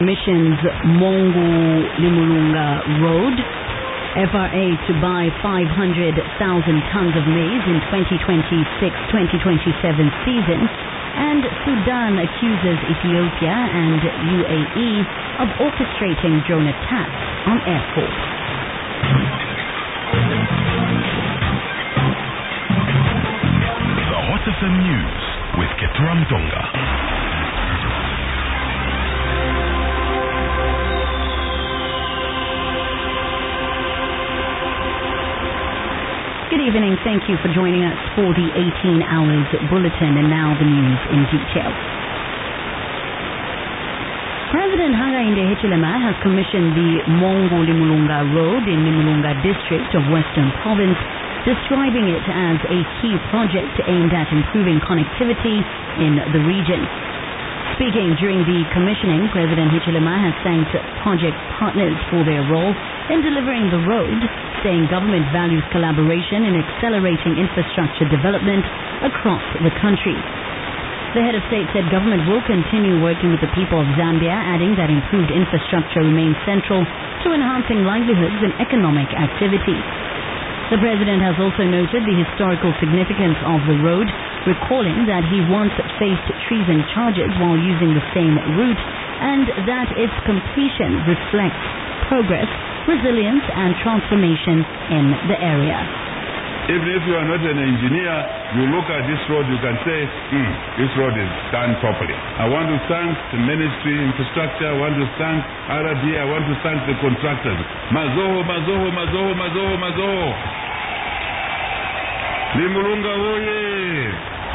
commissions Mongo Limulunga Road. FRA to buy 500,000 tons of maize in 2026-2027 season. And Sudan accuses Ethiopia and UAE of orchestrating drone attacks on airports. The Hot FM News with Ketram Tonga. Good evening. Thank you for joining us for the 18 Hours Bulletin, and now the news in detail. President Hakainde Hichilema has commissioned the Mongo Limulunga Road in Limulunga district of Western Province, describing it as a key project aimed at improving connectivity in the region. Speaking during the commissioning, President Hichilema has thanked project partners for their role in delivering the road, saying government values collaboration in accelerating infrastructure development across the country. The head of state said government will continue working with the people of Zambia, adding that improved infrastructure remains central to enhancing livelihoods and economic activity. The president has also noted the historical significance of the road, recalling that he once faced treason charges while using the same route, and that its completion reflects progress, resilience, and transformation in the area. Even if you are not an engineer, you look at this road, you can say, this road is done properly. I want to thank the Ministry of Infrastructure, I want to thank RD, I want to thank the contractors. Mazoho, Mazoho, Mazoho, Mazoho, Mazoho. Limulunga Oye!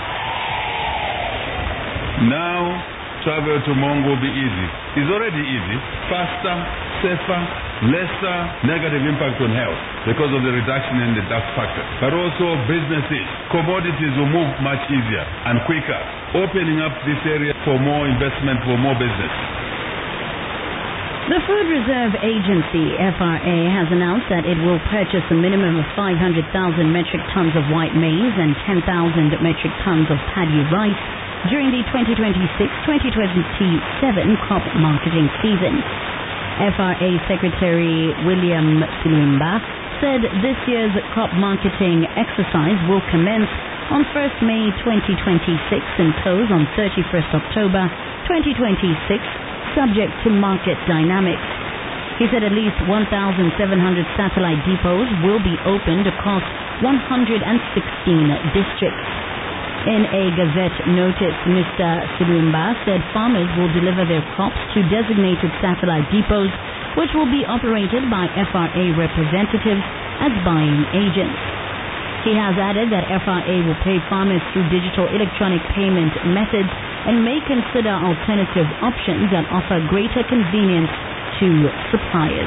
Now, travel to Mongo will be easy. It's already easy, faster, safer, lesser negative impact on health because of the reduction in the dust factor. But also businesses, commodities will move much easier and quicker, opening up this area for more investment, for more business. The Food Reserve Agency, FRA, has announced that it will purchase a minimum of 500,000 metric tons of white maize and 10,000 metric tons of paddy rice during the 2026-2027 crop marketing season. FRA Secretary William Silwimba said this year's crop marketing exercise will commence on 1st May 2026 and close on 31st October 2026, subject to market dynamics. He said at least 1,700 satellite depots will be opened across 116 districts. In a Gazette notice, Mr. Silwimba said farmers will deliver their crops to designated satellite depots, which will be operated by FRA representatives as buying agents. He has added that FRA will pay farmers through digital electronic payment methods and may consider alternative options that offer greater convenience to suppliers.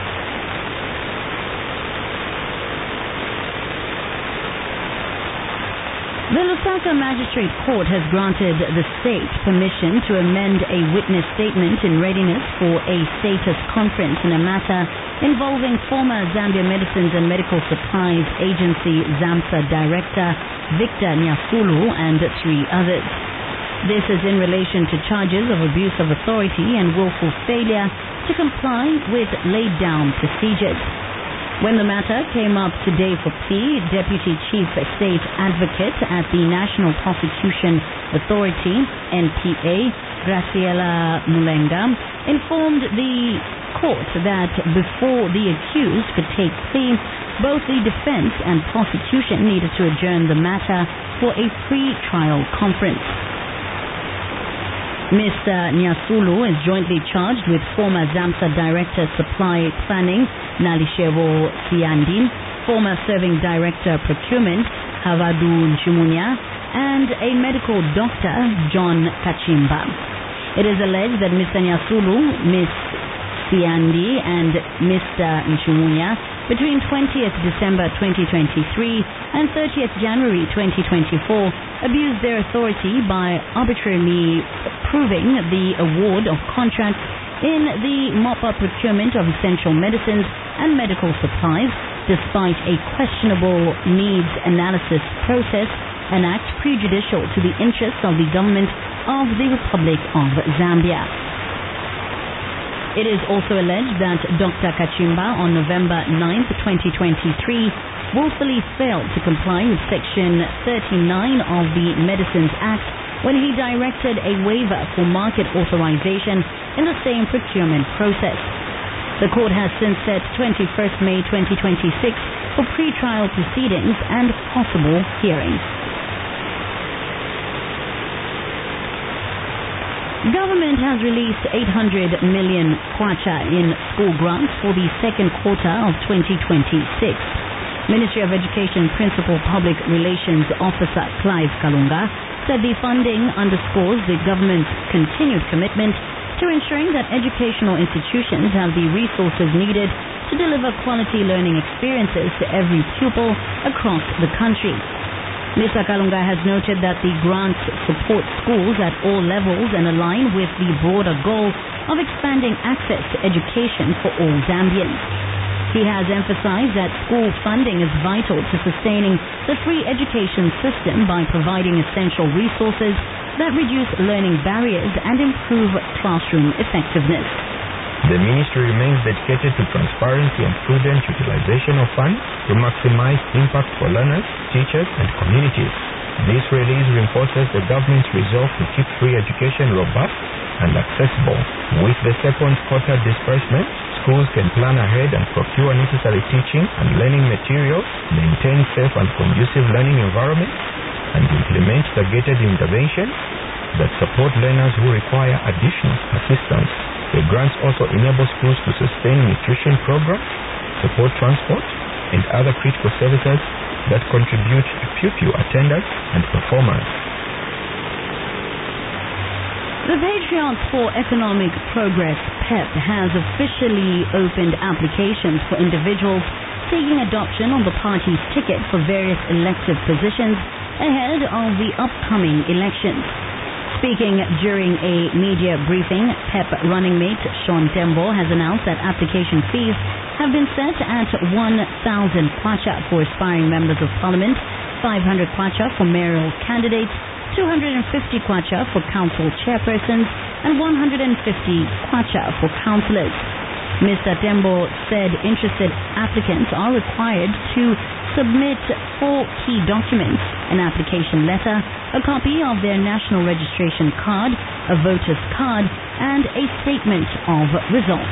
The Lusaka Magistrate Court has granted the state permission to amend a witness statement in readiness for a status conference in a matter involving former Zambia Medicines and Medical Supplies Agency ZAMSA Director Victor Nyasulu and 3 others. This is in relation to charges of abuse of authority and willful failure to comply with laid-down procedures. When the matter came up today for plea, Deputy Chief State Advocate at the National Prosecution Authority, NPA, Graciela Mulenga, informed the court that before the accused could take plea, both the defense and prosecution needed to adjourn the matter for a pre-trial conference. Mr. Nyasulu is jointly charged with former ZAMSA Director Supply Planning Nalishevo Siandi, former Serving Director Procurement Havadu Nshumunya, and a medical doctor, John Kachimba. It is alleged that Mr. Nyasulu, Ms. Siandi, and Mr. Nshumunya between 20th December 2023 and 30th January 2024 abused their authority by arbitrarily approving the award of contracts in the mop-up procurement of essential medicines and medical supplies despite a questionable needs analysis process, an act prejudicial to the interests of the government of the Republic of Zambia. It is also alleged that Dr. Kachimba on November 9, 2023, willfully failed to comply with Section 39 of the Medicines Act when he directed a waiver for market authorization in the same procurement process. The court has since set 21st May 2026 for pre-trial proceedings and possible hearings. Government has released 800 million kwacha in school grants for the second quarter of 2026. Ministry of Education Principal Public Relations Officer Clive Kalunga said the funding underscores the government's continued commitment to ensuring that educational institutions have the resources needed to deliver quality learning experiences to every pupil across the country. Mr. Kalunga has noted that the grants support schools at all levels and align with the broader goal of expanding access to education for all Zambians. He has emphasized that school funding is vital to sustaining the free education system by providing essential resources that reduce learning barriers and improve classroom effectiveness. The ministry remains dedicated to transparency and prudent utilization of funds to maximize impact for learners, teachers, and communities. This release reinforces the government's resolve to keep free education robust and accessible. With the second quarter disbursement, schools can plan ahead and procure necessary teaching and learning materials, maintain safe and conducive learning environments, and implement targeted interventions that support learners who require additional assistance. The grants also enable schools to sustain nutrition programs, support transport, and other critical services that contribute to pupil attendance and performance. The Patriots for Economic Progress, PEP, has officially opened applications for individuals seeking adoption on the party's ticket for various elective positions ahead of the upcoming elections. Speaking during a media briefing, PEP running mate Sean Tembo has announced that application fees have been set at 1,000 kwacha for aspiring members of parliament, 500 kwacha for mayoral candidates, 250 kwacha for council chairpersons, and 150 kwacha for councillors. Mr. Tembo said interested applicants are required to submit 4 key documents: an application letter, a copy of their national registration card, a voter's card, and a statement of results.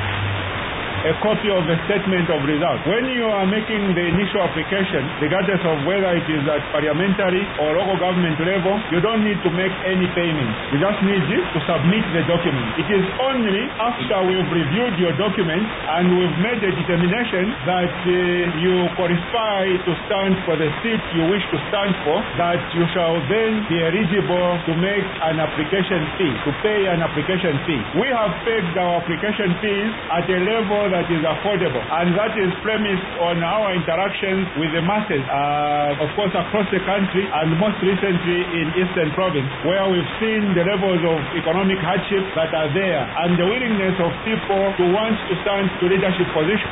A copy of the statement of results. When you are making the initial application, regardless of whether it is at parliamentary or local government level, you don't need to make any payment. You just need to submit the document. It is only after we've reviewed your document and we've made a determination that you qualify to stand for the seat you wish to stand for, that you shall then be eligible to make an application fee, to pay an application fee. We have pegged our application fees at a level that is affordable, and that is premised on our interactions with the masses, of course across the country, and most recently in Eastern Province, where we've seen the levels of economic hardship that are there and the willingness of people to want to stand to leadership positions.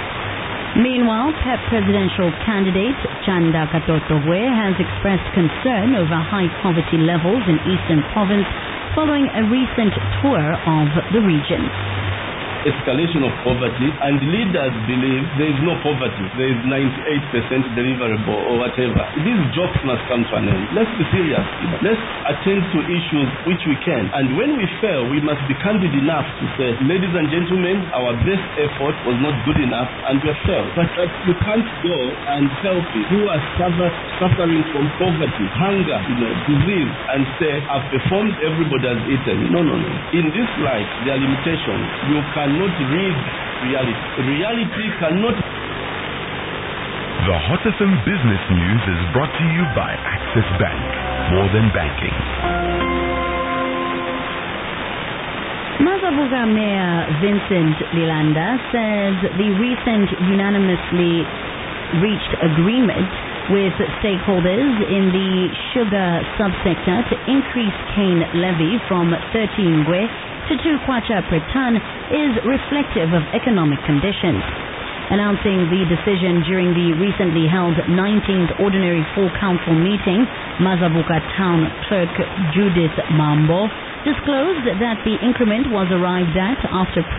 Meanwhile, PEP presidential candidate Chanda Katotogwe has expressed concern over high poverty levels in Eastern Province following a recent tour of the region. Escalation of poverty, and leaders believe there is no poverty, there is 98% deliverable or whatever. These jokes must come to an end. Let's be serious. Let's attend to issues which we can, and when we fail, we must be candid enough to say, ladies and gentlemen, our best effort was not good enough and we have failed. But you can't go and help people who are suffering from poverty, hunger, disease, and say, I've performed, everybody has eaten. No. In this life, there are limitations. You cannot read reality. Reality cannot. The Hot FM Business News is brought to you by Access Bank. More than banking. Mazabuga Mayor Vincent Lilanda says the recent unanimously reached agreement with stakeholders in the sugar subsector to increase cane levy from 13 ngwe to 2 kwacha per ton is reflective of economic conditions. Announcing the decision during the recently held 19th Ordinary Full Council meeting, Mazabuka Town Clerk Judith Mambo disclosed that the increment was arrived at after